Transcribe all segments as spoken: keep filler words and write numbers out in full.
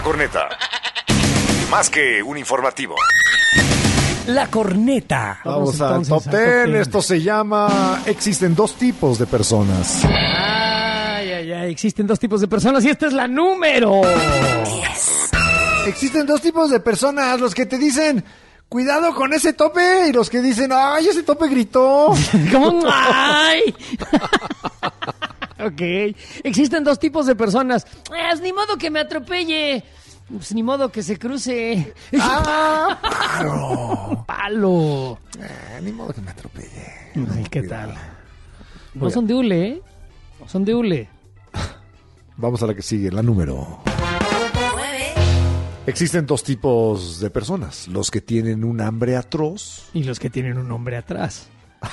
Corneta. Más que un informativo. La Corneta. Vamos, Vamos al top ten. Esto se llama Existen dos tipos de personas. Ay, ay, ay. Existen dos tipos de personas y esta es la número diez. Existen dos tipos de personas. Los que te dicen, cuidado con ese tope. Y los que dicen, ay, ese tope gritó. ¿Cómo? ¡Ay! Ok. Existen dos tipos de personas. Es ni modo que me atropelle. Pues ni modo que se cruce. ¡Ah! ¡Palo! ¡Palo! Eh, ni modo que me atropelle. Ay, ¿qué tal? No son de hule, ¿eh? No son de hule. Vamos a la que sigue, la número nueve. Existen dos tipos de personas. Los que tienen un hambre atroz. Y los que tienen un hombre atrás.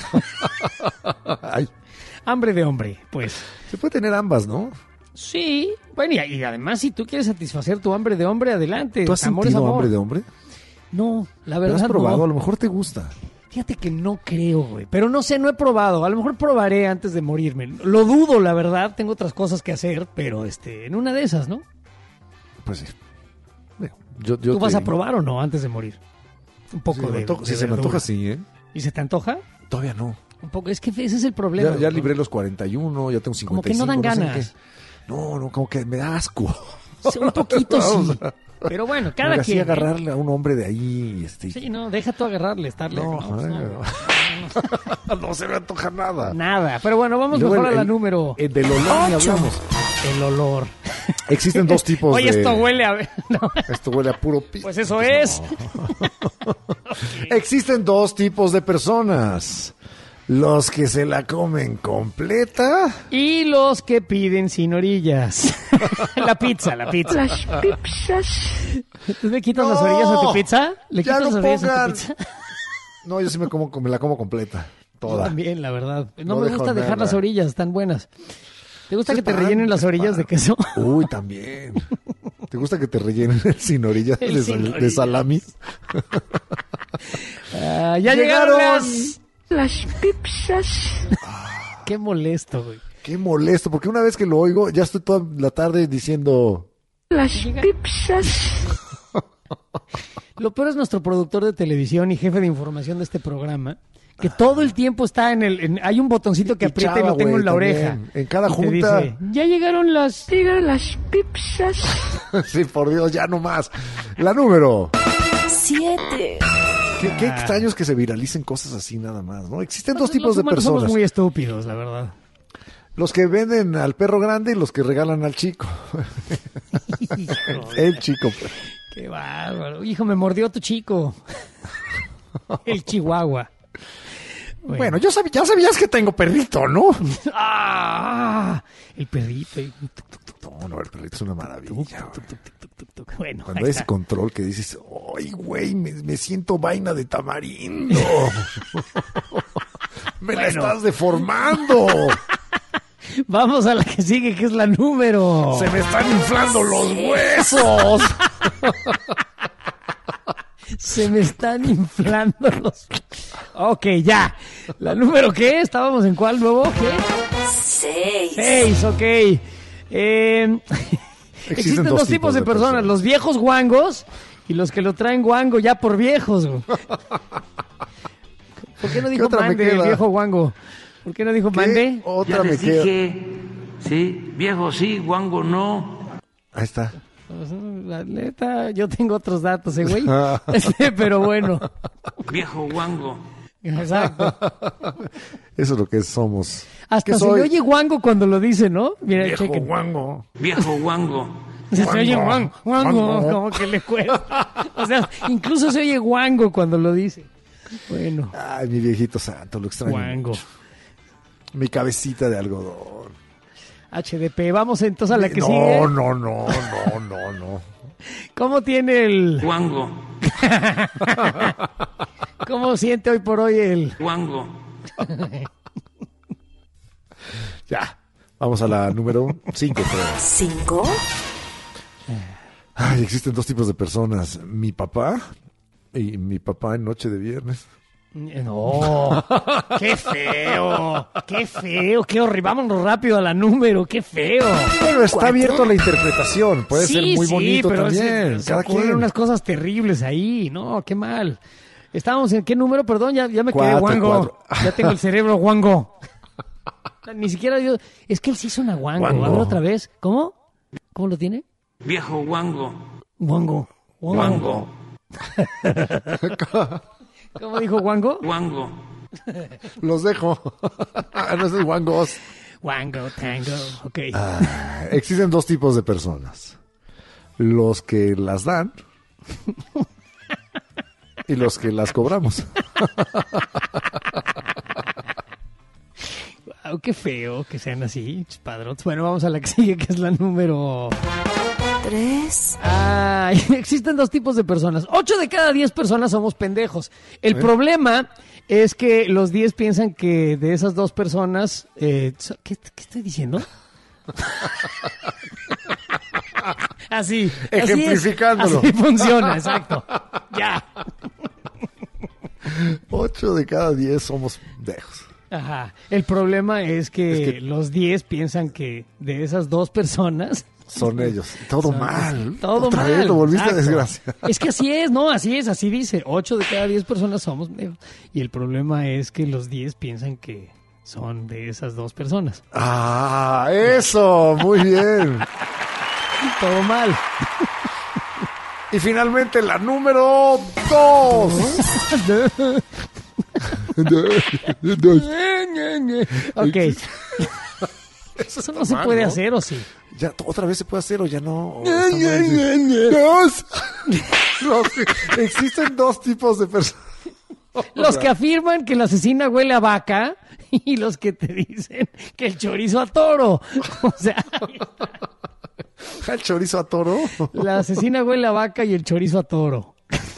Ay. Hambre de hombre, pues. Se puede tener ambas, ¿no? Sí. Bueno, y, y además, si tú quieres satisfacer tu hambre de hombre, adelante. ¿Tú has amor sentido es amor. hambre de hombre? No, la verdad ¿Lo has probado? no. A lo mejor te gusta. Fíjate que no creo, güey. Pero no sé, no he probado. A lo mejor probaré antes de morirme. Lo dudo, la verdad. Tengo otras cosas que hacer, pero este, en una de esas, ¿no? Pues sí. Yo, yo ¿Tú vas te... a probar o no antes de morir? Un poco sí, de, antoja, de Si se me antoja, sí, ¿eh? ¿Y se te antoja? Todavía no. Un poco. Es que ese es el problema. Ya, ya libré los cuarenta y uno, ya tengo cincuenta y cinco. Como que no dan no ganas. Sé no, no, como que me da asco. Sí, un poquito sí. Pero bueno, cada quien. quien. Así agarrarle a un hombre de ahí. Este... Sí, no, deja tú agarrarle, estarle. No, no, no, no, no. No se me antoja nada. Nada. Pero bueno, vamos mejor el, a la el, número. El del olor ni hablamos. El olor. Existen dos tipos Oye, de... esto huele a... No. Esto huele a puro pi... Pues eso es. No. Okay. Existen dos tipos de personas. Los que se la comen completa. Y los que piden sin orillas. La pizza, la pizza. Las pizzas. ¿Tú le quitas no, las orillas a tu pizza? ¿Le quitas no las orillas pongan. a tu pizza? No, yo sí me, como, me la como completa. Toda. Yo también, la verdad. No, no me gusta dejar nada. las orillas, están buenas. ¿Te gusta ¿Qué que te pan? rellenen las orillas de queso? Uy, también. ¿Te gusta que te rellenen el sin orillas El de, sin sal, orillas. de salami? Uh, ya llegaron, llegaron las... las pizzas. Qué molesto, güey. Qué molesto, porque una vez que lo oigo, ya estoy toda la tarde diciendo... Las pizzas. Lo peor es nuestro productor de televisión y jefe de información de este programa, que todo el tiempo está en el... En, hay un botoncito que y aprieta chava, y lo tengo güey, en la también. oreja. En cada y junta... Te dice, ya llegaron las... Llegaron las pizzas. Sí, por Dios, ya no más. La número... Siete. Qué, qué extraños que se viralicen cosas así nada más, ¿no? Existen Los, dos tipos los de humanos personas. Somos muy estúpidos, la verdad. Los que venden al perro grande y los que regalan al chico. El chico. Qué bárbaro. Hijo, me mordió tu chico. El chihuahua. Bueno, bueno yo sab- ya sabías que tengo perrito, ¿no? ¡Ah! El perrito. No, no, el perrito es una maravilla. Bueno, cuando hay ese control que dices, ¡ay, güey! Me, me siento vaina de tamarindo. Me bueno. la estás deformando. Vamos a la que sigue, que es la número. Se me están inflando los huesos. Se me están inflando los... Ok, ya. ¿La número qué? ¿Estábamos en cuál nuevo? ¿Qué? Seis. Seis, ok. Eh, existen, existen dos, dos tipos de, de personas. personas. Los viejos guangos y los que lo traen guango ya por viejos. ¿Por qué no dijo mande el viejo guango? ¿Por qué no dijo mande? Otra ya me les queda. Dije, sí, viejo sí, guango no. Ahí está. La neta, yo tengo otros datos, ¿eh, güey? Este, pero bueno. Viejo guango. Exacto. Eso es lo que somos. Hasta se soy? le oye guango cuando lo dice, ¿no? Mira, viejo chequen. guango. Viejo guango. Se oye guango, guango, como que le cuesta. O sea, incluso se oye guango cuando lo dice. Bueno. Ay, mi viejito santo, lo extraño Guango. mucho. Mi cabecita de algodón. H D P, vamos entonces a la que no, sigue. No, no, no, no, no, no. ¿Cómo tiene el... Guango. ¿Cómo siente hoy por hoy el... Guango. Ya, vamos a la número cinco. ¿Cinco? Ay, existen dos tipos de personas. Mi papá y mi papá en noche de viernes. No, qué feo, qué feo, qué horrible. Vámonos rápido a la número, qué feo. Pero está abierto a la interpretación, puede Sí, ser muy sí, bonito pero también. Se, se cada ocurren quien. unas cosas terribles ahí, no, qué mal. Estábamos en qué número, perdón, ya, ya me quedé Cuatro, guango. cuatro. Ya tengo el cerebro guango. Ni siquiera yo, es que él sí suena guango. Guango. A ver otra vez, ¿cómo? ¿Cómo lo tiene? Viejo guango. Guango. Guango. ¿Cómo dijo guango? Guango. Los dejo. No es el guangos. Guango, tango, ok. Ah, existen dos tipos de personas. Los que las dan y los que las cobramos. Wow, qué feo que sean así, padrotes. Bueno, vamos a la que sigue, que es la número... Tres. Ay, existen dos tipos de personas. Ocho de cada diez personas somos pendejos. El problema es que los diez piensan que de esas dos personas... Eh, so- ¿qué, ¿Qué estoy diciendo? Así. así es. Ejemplificándolo. Así funciona, exacto. Ya. Ocho de cada diez somos pendejos. Ajá. El problema es que, Es que- los diez piensan que de esas dos personas... Son ellos. Todo son- mal. Todo Otra mal. vez lo volviste a exacto. desgracia. Es que así es, no, así es, así dice. Ocho de cada diez personas somos pendejos. Y el problema es que los diez piensan que son de esas dos personas. Ah, eso. Muy bien. Todo mal. Y finalmente la número dos. Ok. Eso no se mal, puede ¿no? hacer, ¿o sí? Ya, otra vez se puede hacer o ya no. O está mal. Dos. Los- existen dos tipos de personas. Los que afirman que la asesina huele a vaca y los que te dicen que el chorizo a toro. O sea, El chorizo a toro. la asesina huele a vaca y el chorizo a toro.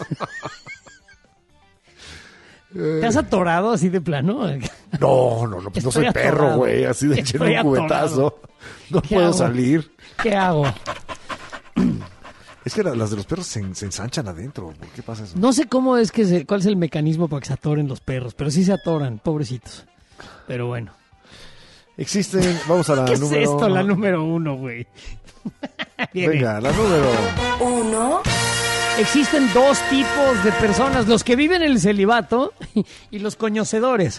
¿Te has atorado así de plano? No, no, no, pues no Estoy soy perro, atorado. güey. Así de echar Estoy un cubetazo. No ¿Qué puedo hago? salir. ¿Qué hago? Es que la- las de los perros se, se ensanchan adentro. ¿Por qué pasa eso? No sé cómo es que se, cuál es el mecanismo para que se atoren los perros, pero sí se atoran, pobrecitos. Pero bueno. Existen, vamos a la ¿Qué número... es esto? La número uno, güey. Viene. Venga, la número... Uno. Existen dos tipos de personas, los que viven en el celibato y, y los conocedores.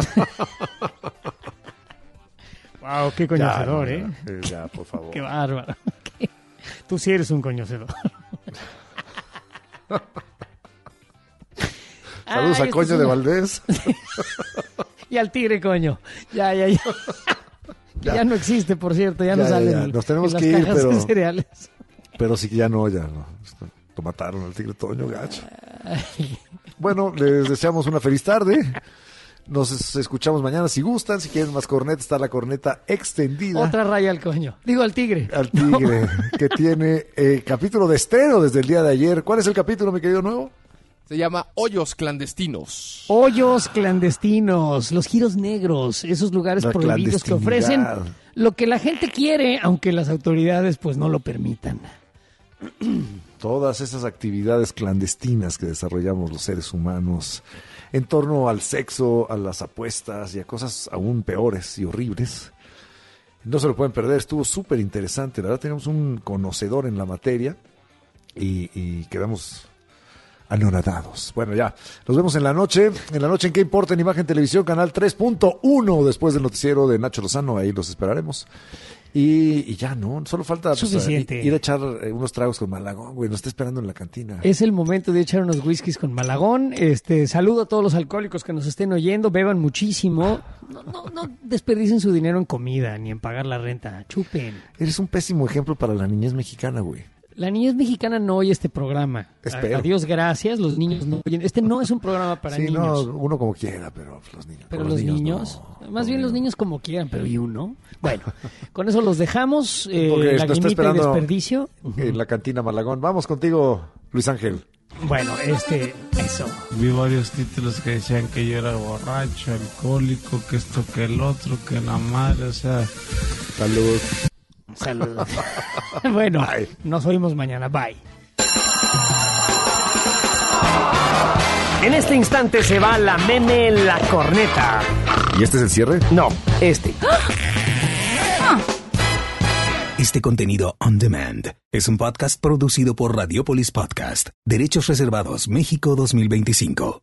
Wow, qué conocedor, ya, ¿eh? no, ya, ya, por favor. Qué bárbaro. Qué- Tú sí eres un conocedor. Saludos Ay, a esta Coño es de una- Valdés. Y al tigre, coño. Ya, ya, ya. Ya, Ya. no existe, por cierto. Ya, Ya, no ya, sale ya. en, Nos tenemos en las que ir, cajas de pero- cereales. Pero sí que ya no, ya no. Lo mataron al tigre Toño, gacho. Bueno, les deseamos una feliz tarde. Nos es- escuchamos mañana si gustan. Si quieren más corneta, está la corneta extendida. Otra raya al coño. Digo, al tigre. Al tigre, que tiene eh, capítulo de estreno desde el día de ayer. ¿Cuál es el capítulo, mi querido nuevo? Se llama Hoyos Clandestinos. Hoyos clandestinos, los giros negros, esos lugares La prohibidos que ofrecen clandestinidad. lo que la gente quiere, aunque las autoridades pues no lo permitan. Todas esas actividades clandestinas que desarrollamos los seres humanos en torno al sexo, a las apuestas y a cosas aún peores y horribles. No se lo pueden perder, estuvo súper interesante. La verdad, tenemos un conocedor en la materia y, y quedamos anonadados. Bueno, ya, nos vemos en la noche. En la noche, ¿en qué importa? En Imagen Televisión, canal tres punto uno, después del noticiero de Nacho Lozano. Ahí los esperaremos. Y, y ya, ¿no? Solo falta pues, Suficiente. ir a echar eh, unos tragos con Malagón, güey. Nos está esperando en la cantina. Es el momento de echar unos whiskies con Malagón. Este, saludo a todos los alcohólicos que nos estén oyendo, beban muchísimo. No, no, no desperdicien su dinero en comida ni en pagar la renta. Chupen. Eres un pésimo ejemplo para la niñez mexicana, güey. La niñez mexicana no oye este programa. Espero. A, a Dios gracias, los niños no oyen. Este no es un programa para Sí, niños. no, uno como quiera, pero los niños. Pero con los niños, no. más Con bien los niños como quieran, pero ¿y uno? Bueno, con eso los dejamos. Eh, Porque esto está lagrimita y esperando desperdicio. En la cantina Malagón. Vamos contigo, Luis Ángel. Bueno, este, eso. Vi varios títulos que decían que yo era borracho, alcohólico, que esto, que el otro, que la madre, o sea... Salud. Saludos. Bueno, Bye. nos oímos mañana. Bye. En este instante se va la meme la corneta. ¿Y este es el cierre? No, este. Este contenido on demand es un podcast producido por Radiopolis Podcast. Derechos reservados México dos mil veinticinco.